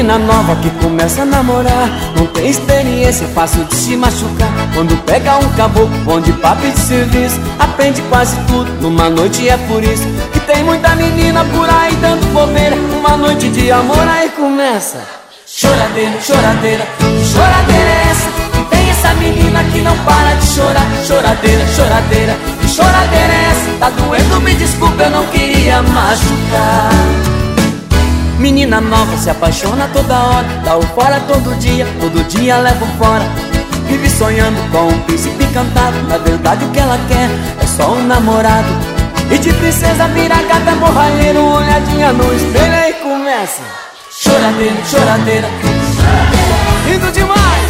Menina nova que começa a namorar, não tem experiência, é fácil de se machucar. Quando pega um caboclo bom de papo e de serviço, aprende quase tudo numa noite. É por isso que tem muita menina por aí dando bobeira. Uma noite de amor aí começa choradeira, choradeira, choradeira é essa que tem essa menina que não para de chorar. Choradeira, choradeira, que choradeira é essa? Tá doendo, me desculpa, eu não queria machucar. Menina nova se apaixona toda hora, dá o fora todo dia leva o fora. Vive sonhando com um príncipe encantado, na verdade o que ela quer é só um namorado. E de princesa vira gata borralheira, olhadinha no espelho aí começa choradeira, choradeira, lindo demais.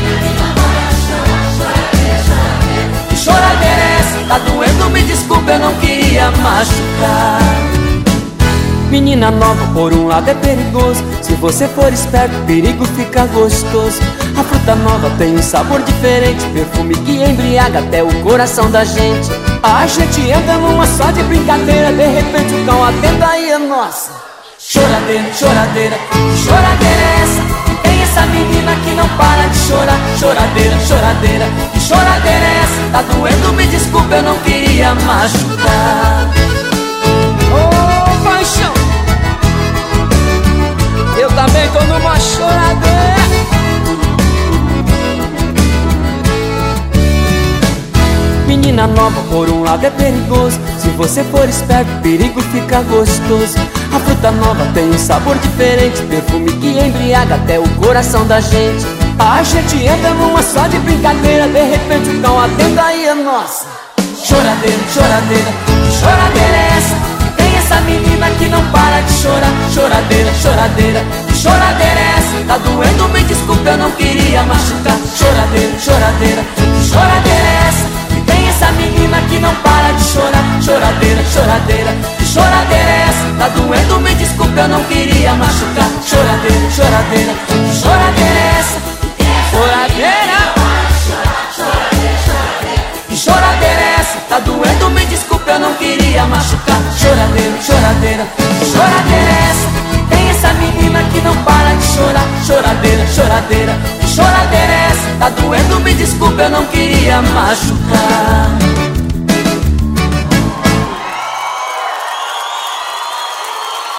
Que choradeira é essa? Tá doendo, me desculpa, eu não queria machucar. Menina nova, por um lado é perigoso, se você for esperto, perigo fica gostoso. A fruta nova tem um sabor diferente, perfume que embriaga até o coração da gente. A gente entra numa só de brincadeira, de repente o cão atenta e é nossa choradeira, choradeira, choradeira é essa? Tem essa menina que não para de chorar. Choradeira, choradeira, que choradeira é essa? Tá doendo, me desculpa, eu não queria machucar. Oh, paixão, eu também tô numa choradeira. Menina nova, por um lado é perigoso, se você for esperto, perigo fica gostoso. A fruta nova tem um sabor diferente, perfume que embriaga até o coração da gente. A gente entra numa só de brincadeira, de repente o cão atenta e é nossa choradeira, choradeira, que choradeira é essa? Tem essa menina que não para de chorar. Choradeira, choradeira, que choradeira é essa? Tá doendo, me desculpa, eu não queria machucar. Choradeira, choradeira, que choradeira é essa? Tem essa menina que não para de chorar. Choradeira, choradeira, que choradeira é essa? Tá doendo, me desculpa, eu não queria machucar. Choradeira, choradeira, que choradeira é essa? Choradeira, que choradeira é essa? Tá doendo, me desculpa, eu não queria machucar. Choradeira, choradeira, que choradeira é essa? Tem essa menina que não para de chorar. Choradeira, choradeira, que choradeira é essa? Tá doendo, me desculpa, eu não queria machucar.